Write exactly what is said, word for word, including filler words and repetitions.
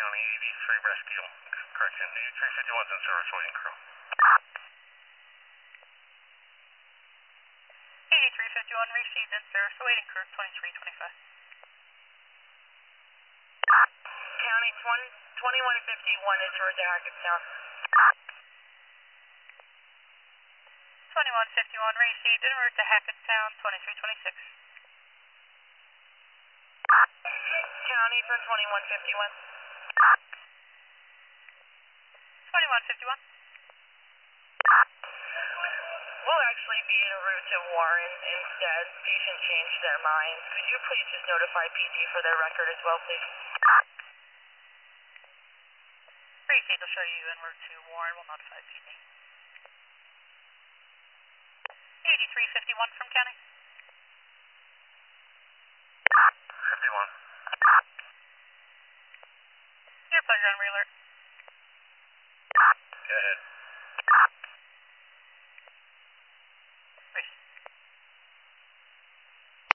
County, eighty-three rescue. Correction, eighty-three fifty-one's in service waiting crew. eighty-three fifty-one received in service waiting crew, twenty-three twenty-five. County twenty-one fifty-one is route to Hackettstown. twenty-one fifty-one received en route to Hackettstown, twenty-three twenty-six. County for twenty-one fifty-one. twenty-one fifty-one. We'll actually be en route to Warren instead. Patient changed their mind. Could you please just notify P T for their record as well, please? Received will show you en route to Warren. We'll notify P T. eighty-three fifty-one from County. fifty-one. Your pleasure on re-alert. Go ahead.